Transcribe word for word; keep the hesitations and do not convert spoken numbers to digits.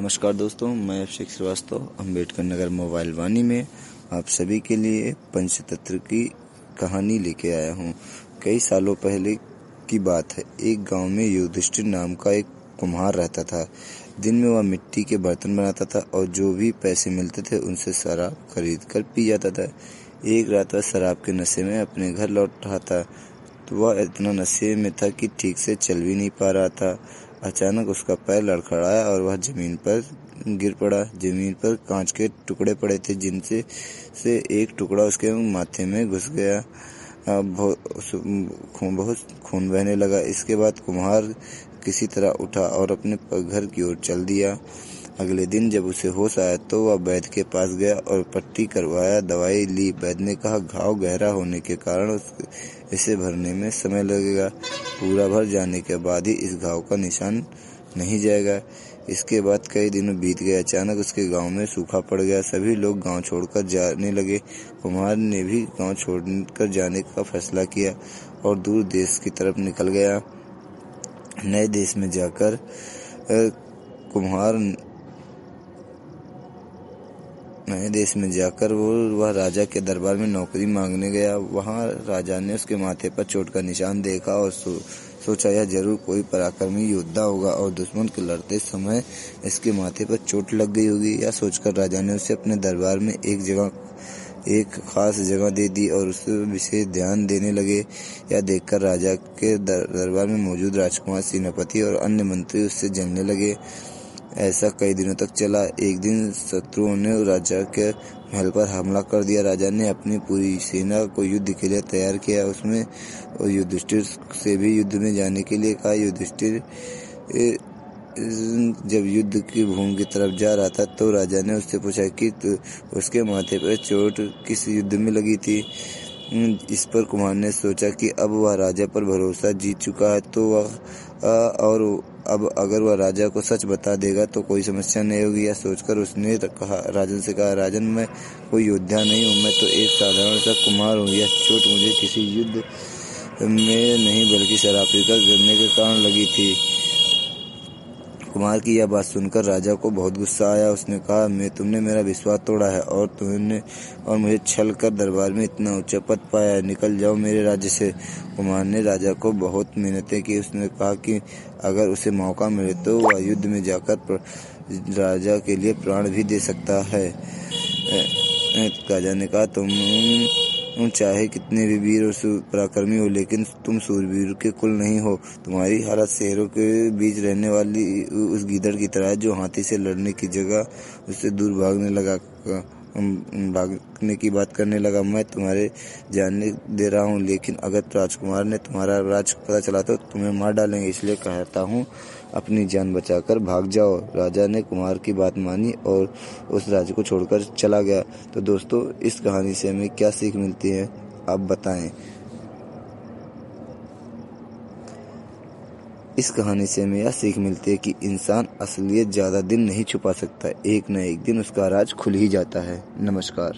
नमस्कार दोस्तों, मैं अभिषेक श्रीवास्तव अम्बेडकर नगर मोबाइल वाणी में आप सभी के लिए पंचतंत्र की कहानी लेके आया हूँ। कई सालों पहले की बात है। एक गांव में युधिष्ठिर नाम का एक कुम्हार रहता था। दिन में वह मिट्टी के बर्तन बनाता था और जो भी पैसे मिलते थे उनसे शराब खरीद कर पी जाता था। एक रात वह शराब के नशे में अपने घर लौट रहा था तो वह इतना नशे में था कि ठीक से चल भी नहीं पा रहा था। अचानक उसका पैर लड़खड़ाया और वह जमीन पर गिर पड़ा। जमीन पर कांच के टुकड़े पड़े थे, जिनसे से एक टुकड़ा उसके माथे में घुस गया। खून बहुत खून बहने लगा। इसके बाद कुम्हार किसी तरह उठा और अपने घर की ओर चल दिया। अगले दिन जब उसे होश आया तो वह वैद्य के पास गया और पट्टी करवाया, दवाई ली। वैद्य ने कहा, घाव गहरा होने के कारण इसे भरने में समय लगेगा। पूरा भर जाने के बाद ही इस घाव का निशान नहीं जाएगा। इसके बाद कई दिनों बीत गए। अचानक उसके गांव में सूखा पड़ गया। सभी लोग गांव छोड़कर जाने लगे। कुम्हार ने भी गांव छोड़कर जाने का फैसला किया और दूर देश की तरफ निकल गया। नए देश में जाकर कुम्हार नए देश में जाकर वो वह राजा के दरबार में नौकरी मांगने गया। वहां राजा ने उसके माथे पर चोट का निशान देखा और सो, सोचा यह जरूर कोई पराक्रमी योद्धा होगा और दुश्मन के लड़ते समय इसके माथे पर चोट लग गई होगी। यह सोचकर राजा ने उसे अपने दरबार में एक जगह एक खास जगह दे दी और उसे विशेष ध्यान देने लगे। यह देखकर राजा के दरबार में मौजूद राजकुमार, सेनापति और अन्य मंत्री उससे जलने लगे। ऐसा कई दिनों तक चला। एक दिन शत्रुओं ने राजा के महल पर हमला कर दिया। राजा ने अपनी पूरी सेना को युद्ध के लिए तैयार किया। उसमें युधिष्ठिर से भी युद्ध में जाने के लिए कहा। युधिष्ठिर जब युद्ध की भूमि की तरफ जा रहा था तो राजा ने उससे पूछा कि उसके माथे पर चोट किस युद्ध में लगी थी। इस पर कुम्हार ने सोचा कि अब वह राजा पर भरोसा जीत चुका है तो वह और अब अगर वह राजा को सच बता देगा तो कोई समस्या नहीं होगी। यह सोचकर उसने कहा राजन से कहा, राजन, मैं कोई योद्धा नहीं हूँ, मैं तो एक साधारण सा कुम्हार हूँ। यह चोट मुझे किसी युद्ध में नहीं बल्कि शराब पीकर गिरने के कारण लगी थी। कुम्हार की यह बात सुनकर राजा को बहुत गुस्सा आया। उसने कहा, मैं तुमने मेरा विश्वास तोड़ा है और तुमने और मुझे छल कर दरबार में इतना ऊंचा पद पाया है। निकल जाओ मेरे राज्य से। कुम्हार ने राजा को बहुत मिन्नतें की। उसने कहा कि अगर उसे मौका मिले तो वह युद्ध में जाकर राजा के लिए प्राण भी दे सकता है। राजा ने कहा, तुम तुम चाहे कितने भी वीर और पराक्रमी हो, लेकिन तुम सूरवीर के कुल नहीं हो। तुम्हारी हालत शेरों के बीच रहने वाली उस गीदड़ की तरह है जो हाथी से लड़ने की जगह उससे दूर भागने लगा भागने की बात करने लगा। मैं तुम्हारे जानने दे रहा हूँ, लेकिन अगर राजकुमार ने तुम्हारा राज पता चला तो तुम्हें मार डालेंगे। इसलिए कहता हूँ, अपनी जान बचाकर भाग जाओ। राजा ने कुम्हार की बात मानी और उस राज्य को छोड़कर चला गया। तो दोस्तों, इस कहानी से हमें क्या सीख मिलती है, आप बताएं। इस कहानी से हमें यह सीख मिलती है कि इंसान असलियत ज्यादा दिन नहीं छुपा सकता। एक न एक दिन उसका राज खुल ही जाता है। नमस्कार।